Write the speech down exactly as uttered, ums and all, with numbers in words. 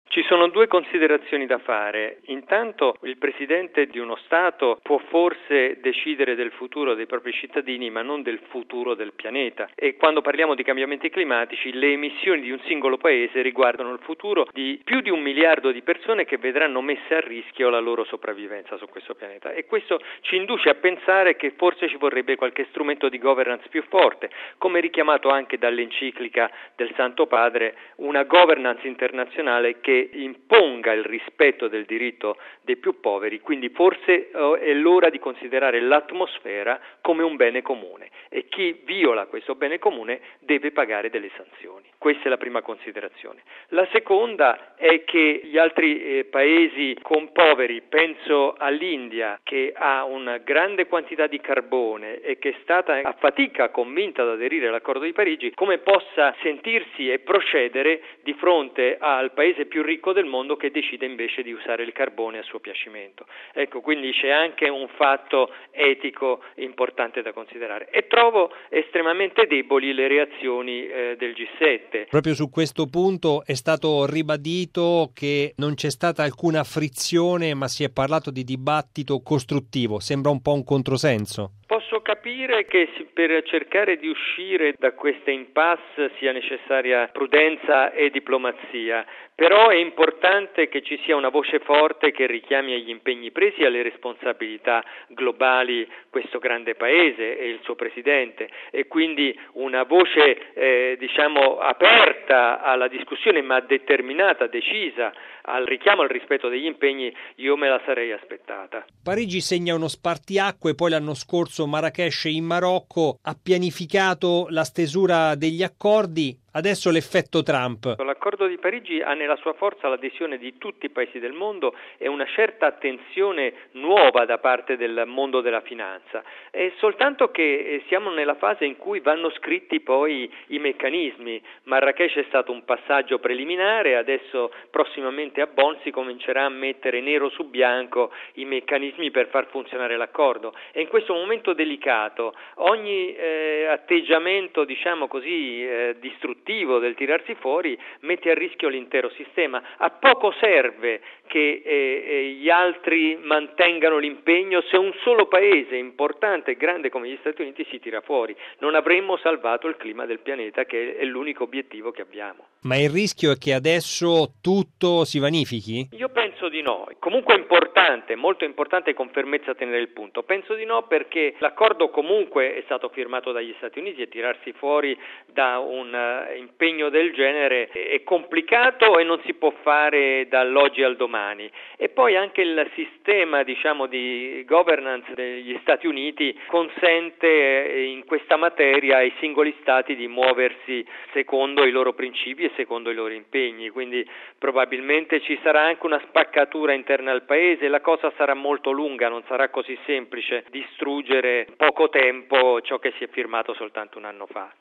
Ci sono due considerazioni da fare. Intanto il presidente di uno Stato può forse decidere del futuro dei propri cittadini, ma non del futuro del pianeta. E quando parliamo di cambiamenti climatici, le emissioni di un singolo paese riguardano il futuro di più di un miliardo di persone che vedranno messe a rischio la loro sopravvivenza su questo pianeta. E questo ci induce a pensare che forse ci vorrebbe qualche strumento di governance più forte, come richiamato anche dall'enciclica del Santo Padre, una governance internazionale che imponga il rispetto del diritto dei più poveri, quindi forse oh, è l'ora di considerare l'atmosfera come un bene comune e chi viola questo bene comune deve pagare delle sanzioni. Questa è la prima considerazione. La seconda è che gli altri eh, paesi con poveri, penso all'India che ha una grande quantità di carbone e che è stata a fatica convinta ad aderire all'accordo di Parigi, come possa sentirsi e procedere di fronte al paese più ricco del mondo che decide invece di usare il carbone a suo piacimento. Ecco, quindi c'è anche un fatto etico importante da considerare e trovo estremamente deboli le reazioni eh, del G sette. Proprio su questo punto è stato ribadito che non c'è stata alcuna frizione, ma si è parlato di dibattito costruttivo. Sembra un po' un controsenso. Posso capire che per cercare di uscire da questa impasse sia necessaria prudenza e diplomazia, però è importante che ci sia una voce forte che richiami agli impegni presi e alle responsabilità globali questo grande paese e il suo presidente e quindi una voce eh, diciamo aperta alla discussione ma determinata, decisa al richiamo al rispetto degli impegni, io me la sarei aspettata. Parigi segna uno spartiacque, poi l'anno scorso Marrakech in Marocco ha pianificato la stesura degli accordi. Adesso l'effetto Trump. L'accordo di Parigi ha nella sua forza l'adesione di tutti i paesi del mondo e una certa attenzione nuova da parte del mondo della finanza. È soltanto che siamo nella fase in cui vanno scritti poi i meccanismi. Marrakech è stato un passaggio preliminare, adesso prossimamente a Bonn si comincerà a mettere nero su bianco i meccanismi per far funzionare l'accordo. E in questo momento delicato ogni eh, atteggiamento, diciamo così, eh, distruttivo del tirarsi fuori mette a rischio l'intero sistema. A poco serve che eh, gli altri mantengano l'impegno se un solo paese importante e grande come gli Stati Uniti si tira fuori. Non avremmo salvato il clima del pianeta, che è l'unico obiettivo che abbiamo. Ma il rischio è che adesso tutto si vanifichi? Io penso di no. Comunque è importante, molto importante con fermezza tenere il punto. Penso di no perché l'accordo comunque è stato firmato dagli Stati Uniti e tirarsi fuori da un uh, impegno del genere è complicato e non si può fare dall'oggi al domani. E poi anche il sistema, diciamo, di governance degli Stati Uniti consente in questa materia ai singoli stati di muoversi secondo i loro principi e secondo i loro impegni, quindi probabilmente ci sarà anche una spaccatura interna al paese, la cosa sarà molto lunga, non sarà così semplice distruggere in poco tempo ciò che si è firmato soltanto un anno fa.